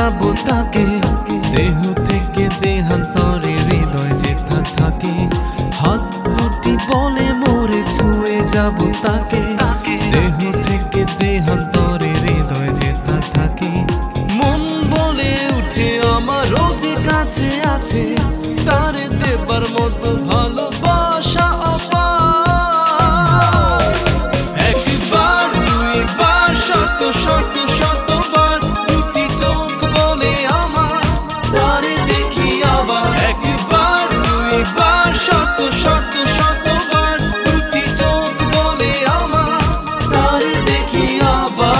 যাব তাকে, দেহ থেকে দেহান্তরে হৃদয় যেথা থাকে। হাত দুটি বলে মোরে ছুঁয়ে যাব তাকে, দেহ থেকে দেহান্তরে হৃদয় যেথা থাকে। মন বলে উঠে আমার যে কাছে আছে, তারে দেবার মতো ভালোবাসা অপার। একবার দুইবার শত শত শতবার দুটি চোখ বলে আমার, তারে দেখি আবার। একবার দুইবার শত শত শতবার দুটি চোখ বলে আমার, তারে দেখি আবার।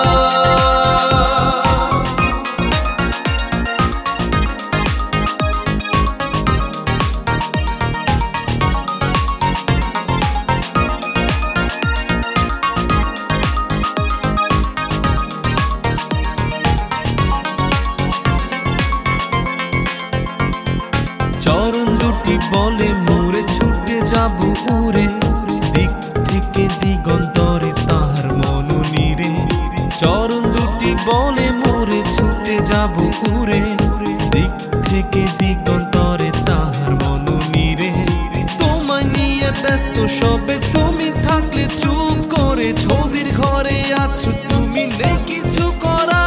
চরণ দুটি বলে মোরে ছুটে যাব উড়ে, দিক থেকে দিগন্তরে তাহার মন নিরে। চরণ দুটি বলে মোরে ছুটে যাব উড়ে, দিক থেকে দিগন্তরে তাহার মন নিরে। তোমায় নিয়ে ব্যস্ত সবে, তুমি থাকলে চুপ করে। ছবির ঘরে আছো তুমি, নেই কিছু করা।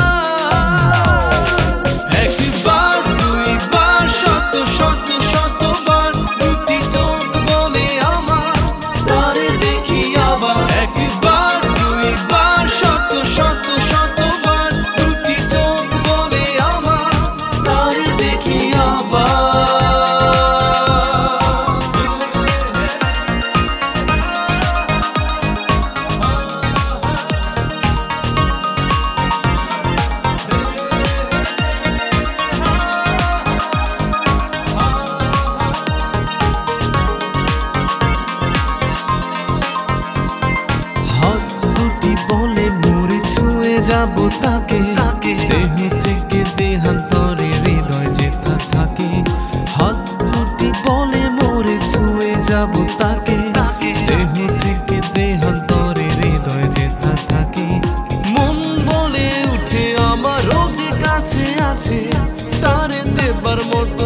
একবার দুইবার শত শত শতবার দুটি চোখ বলে আমার, তারে দেখি আবার। একবার দুইবার শত শত শতবার দুটি চোখ বলে আমার, তারে দেখি আবার। বলে মোরে ছুঁয়ে যাব তাকে, দেহ থেকে দেহান্তরে হৃদয় যেথা থাকে। হাত দুটি বলে মোরে ছুঁয়ে যাব তাকে, দেহ থেকে দেহান্তরে হৃদয় যেথা থাকে। মন বলে উঠে আমার যে কাছে আছে, তারে দেবার মতো